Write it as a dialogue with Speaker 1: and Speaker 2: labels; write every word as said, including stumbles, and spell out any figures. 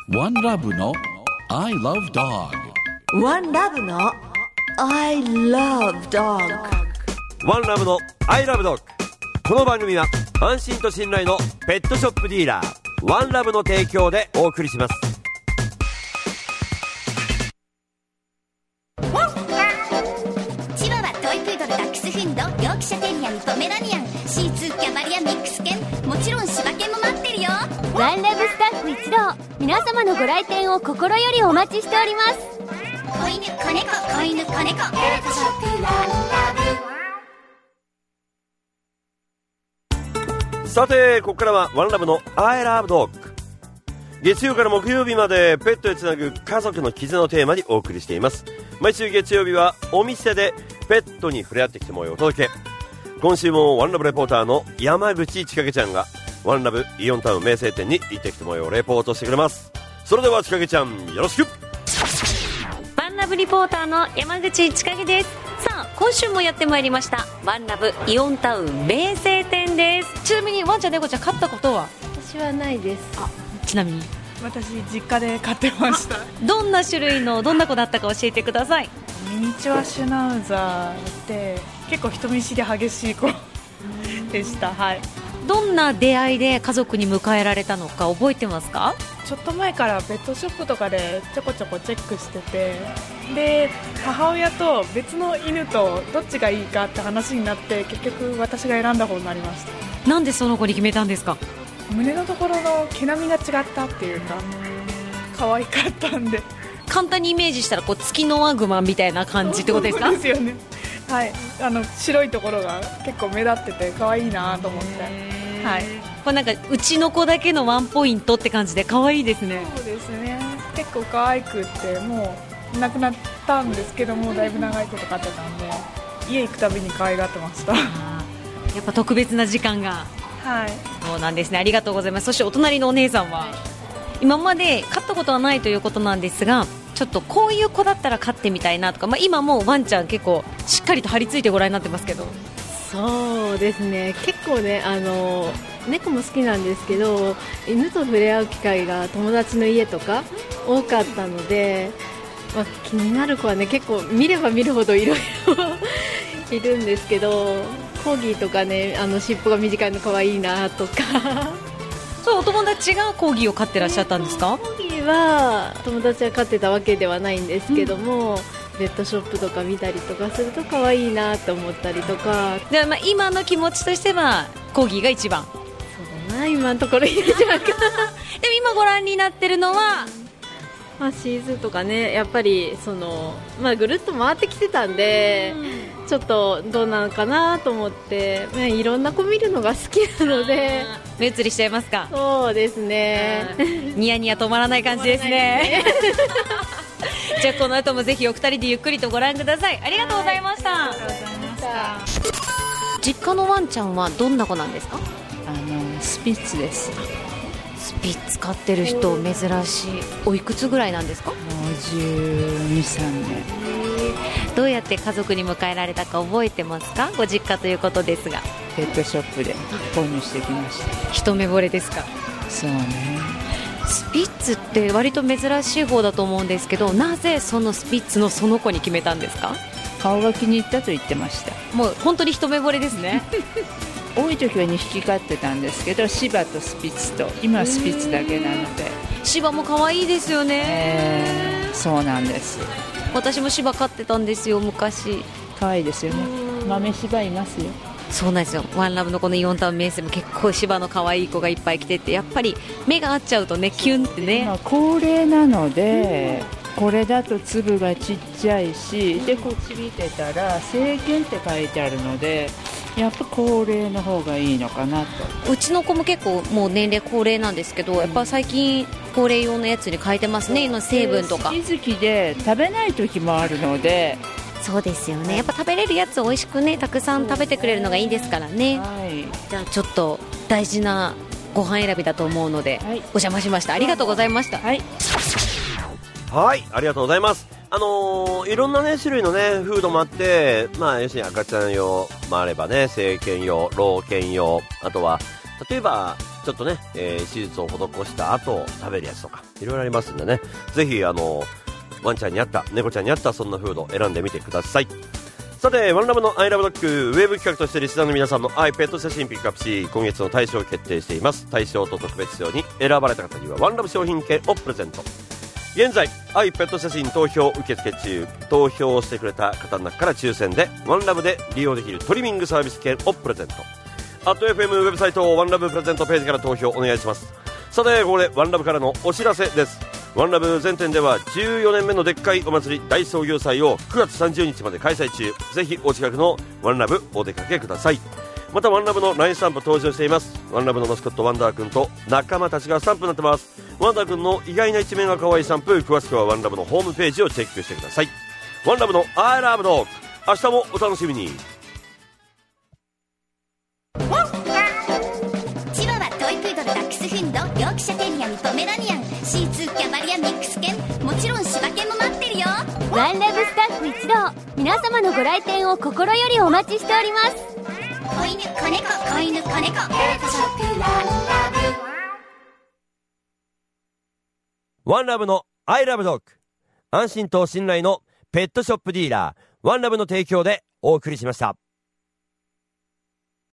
Speaker 1: ワンラブの I love dog。
Speaker 2: ワンラブの I love dog。
Speaker 3: ワンラブの I love dog。 この番組は安心と信頼のペットショップディーラーワンラブの提供でお送りします。
Speaker 4: チワワ、トイプードル、ダックスフンド、ヨークシャテリアン、ポメラニアン、シーツー、キャバリア、ミックス犬、もちろん柴犬も待ってるよ。
Speaker 5: ワンラブスタッフ一同、皆様のご来店を心よりお待ちしております。
Speaker 4: 子犬、子猫、子犬、子猫、ペットショップワンラ
Speaker 3: ブ。さてここからはワンラブの I love dog。 月曜から木曜日までペットへつなぐ家族の絆のテーマにお送りしています。毎週月曜日はお店でペットに触れ合ってきてもらうお届け。今週もワンラブレポーターの山口千景ちゃんがワンラブイオンタウン名声店に行ってきてもらうレポートしてくれます。それでは千景ちゃんよろしく。
Speaker 6: ワンラブリポーターの山口千景です。さあ今週もやってまいりましたワンラブイオンタウン名声店です。
Speaker 7: ちなみにワンちゃん猫ちゃん飼ったことは？
Speaker 8: 私はないです。
Speaker 6: あ、ちなみに
Speaker 7: 私実家で飼ってました。
Speaker 6: どんな種類のどんな子だったか教えてください。
Speaker 7: ミニチュアシュナウザーで結構人見知り激しい子でした。はい。
Speaker 6: どんな出会いで家族に迎えられたのか覚えてますか？
Speaker 7: ちょっと前からペットショップとかでちょこちょこチェックしてて、で母親と別の犬とどっちがいいかって話になって結局私が選んだ方になりました。
Speaker 6: なんでその子に決めたんですか？
Speaker 7: 胸のところの毛並みが違ったっていうか可愛かったんで。
Speaker 6: 簡単にイメージしたらこうツキノワグマみたいな感じってことですか？
Speaker 7: そうですよね。はい、あの白いところが結構目立ってて可愛いなと思って、はい、
Speaker 6: これなんかうちの子だけのワンポイントって感じで可愛いですね。
Speaker 7: そうですね。結構可愛くってもう亡くなったんですけどもだいぶ長いこと飼ってたんで家行くたびに可愛がってました。
Speaker 6: やっぱ特別な時間が。
Speaker 7: はい。
Speaker 6: そうなんですね。ありがとうございます。そしてお隣のお姉さんは今まで飼ったことはないということなんですが、ちょっとこういう子だったら飼ってみたいなとか、まあ、今もうワンちゃん結構しっかりと張り付いてご覧になってますけど。
Speaker 8: そうですね、結構ね、あの猫も好きなんですけど犬と触れ合う機会が友達の家とか多かったので、まあ、気になる子はね結構見れば見るほどいろいろいるんですけど、コーギーとかね、あの尻尾が短いの可愛いなとか。
Speaker 6: そう、お友達がコーギーを飼ってらっしゃったんですか？
Speaker 8: コーギーは友達が飼ってたわけではないんですけども、うん、ペットショップとか見たりとかすると可愛いなと思ったりとか
Speaker 6: で、まあ、今の気持ちとしてはコーギーが一番。
Speaker 8: そうだな、今のところいるじゃんか。
Speaker 6: でも今ご覧になってるのは、
Speaker 8: まあ、シーズンとかね、やっぱりその、まあ、ぐるっと回ってきてたんで、うん、ちょっとどうなのかなと思って、ね、いろんな子見るのが好きなので
Speaker 6: 目移りしちゃいますか？
Speaker 8: そうですね。
Speaker 6: ニヤニヤ止まらない感じですね。じゃあこの後もぜひお二人でゆっくりとご覧ください。ありがとうございました。はい、ありがとうございました。実家のワンちゃんはどんな子なんですか？
Speaker 9: あのスピッツです。
Speaker 6: スピッツ飼ってる人珍しい。おいくつぐらいなんですか？もう
Speaker 9: じゅうに、さんねん。
Speaker 6: どうやって家族に迎えられたか覚えてますか？ご実家ということですが。
Speaker 9: ペットショップで購入してきました。
Speaker 6: 一目惚れですか？
Speaker 9: そうね。
Speaker 6: スピッツって割と珍しい方だと思うんですけど、なぜそのスピッツのその子に決めたんですか？
Speaker 9: 顔が気に入ったと言ってました。
Speaker 6: もう本当に一目惚れですね。
Speaker 9: 多い時はにひき飼ってたんですけど、シバとスピッツと、今はスピッツだけなので。
Speaker 6: シバも可愛いですよね。
Speaker 9: えー、そうなんです。
Speaker 6: 私もシバ飼ってたんですよ昔。
Speaker 9: 可愛いですよね。豆シバいますよ。
Speaker 6: そうなんですよ。ワンラブのこのイオンタウン名声も結構シバの可愛い子がいっぱい来てて、やっぱり目が合っちゃうとね、キュンってね。
Speaker 9: まあ、高齢なので、うん、これだと粒がちっちゃいし、でこっち見てたら成犬って書いてあるので、やっぱ高齢の方がいいのかなと。
Speaker 6: うちの子も結構もう年齢高齢なんですけど、やっぱ最近高齢用のやつに変えてますね、の成分とか。
Speaker 9: 好き好きで食べない時もあるので。
Speaker 6: そうですよね。やっぱ食べれるやつを美味しくね、たくさん食べてくれるのがいいですからね。はい、じゃあちょっと大事なご飯選びだと思うので、はい、お邪魔しました。ありがとうございました。はい、
Speaker 3: はい、ありがとうございます。あのー、いろんなね種類のねフードもあって、まあ要するに赤ちゃん用もあればね、成犬用、老犬用、あとは例えばちょっとね、えー、手術を施した後食べるやつとかいろいろありますんでね、ぜひあのワンちゃんに合った猫ちゃんに合ったそんなフードを選んでみてください。さてワンラブのアイラブドッグウェブ企画としてリスナーの皆さんのアイペット写真ピックアップし、今月の大賞を決定しています。大賞と特別賞に選ばれた方にはワンラブ商品券をプレゼント。現在アイペット写真投票受付中、投票してくれた方の中から抽選でワンラブで利用できるトリミングサービス券をプレゼント。アット エフエム ウェブサイトワンラブプレゼントページから投票お願いします。さてここでワンラブからのお知らせです。ワンラブ全店ではじゅうよねんめのでっかいお祭り大創業祭をくがつさんじゅうにちまで開催中。ぜひお近くのワンラブお出かけください。またワンラブの ライン スタンプ登場しています。ワンラブのマスコットワンダーくんと仲間たちがスタンプになってます。ワンダーくんの意外な一面が可愛いスタンプ、詳しくはワンラブのホームページをチェックしてください。ワンラブの I love dog、 明日もお楽しみに。
Speaker 4: チワワ、トイプードル、ダックスフンド、ヨークシャテリアン、ポメラニアン、シーツー、キャバリアミックス犬、もちろん柴犬も待ってるよ。
Speaker 5: ワンラブスタッフ一同、皆様のご来店を心よりお待ちしております。
Speaker 4: 子犬、子猫、子犬、子猫、ペットショップワンラブ。
Speaker 3: ワンラブの I love dog、 安心と信頼のペットショップディーラーワンラブの提供でお送りしました。